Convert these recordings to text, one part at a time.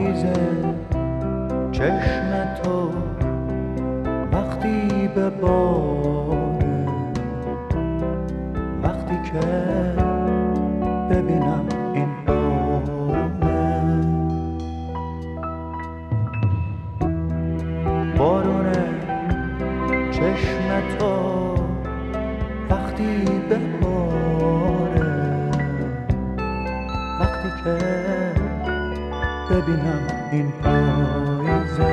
پاییزه چشم تو وقتی به باره، وقتی که ببینم این بارونه چشم تو وقتی به باره، وقتی که ببینم این پاییزه،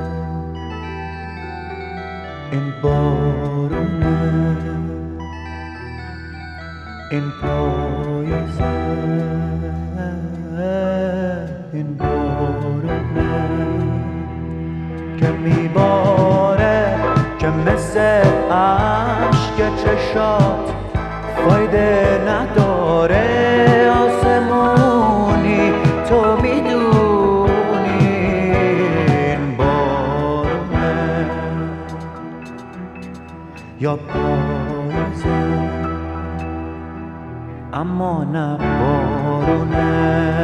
این بارونه، این پاییزه، این بارونه که میباره، که مثل عشق چشات فایده نداره. آسمونی تو میدونی این بارونه یا پاییزه، اما نه بارونه،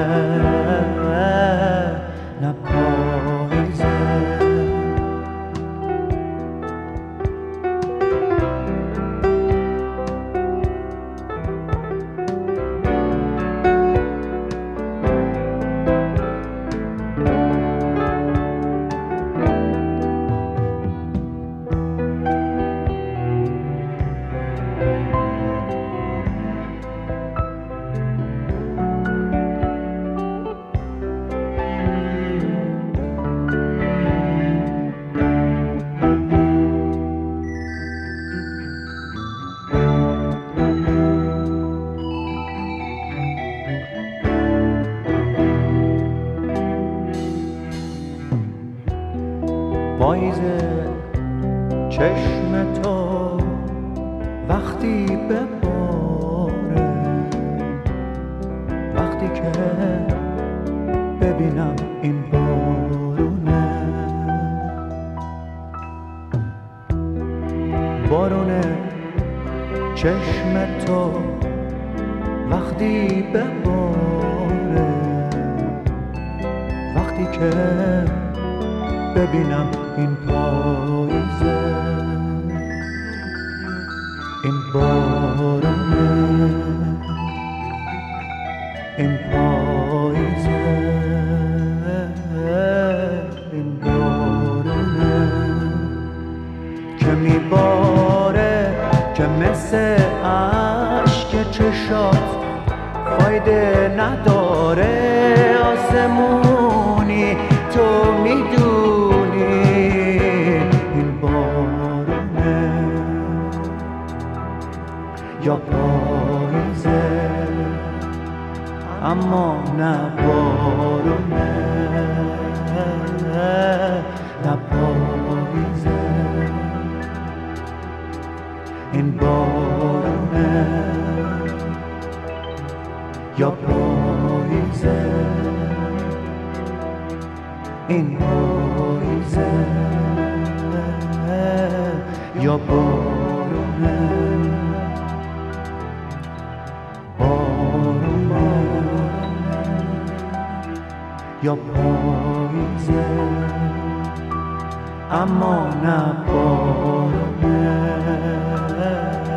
نه پاییزه. پاییزه چشم تو وقتی به باره، وقتی که ببینم این بارونه، بارونه چشم تو وقتی به باره، وقتی که ببینم این پاییزه، این بارونه، این پاییزه، این بارونه که میباره، که مثل عشق چشات فایده نداره. آسمونی تو میدونی این بارونه یا پاییزه، اما نه بارونه، نه پاییزه. این بارونه یا پاییزه، این پاییزه یا بارونه، بارونه یا پاییزه، اما نه بارونه.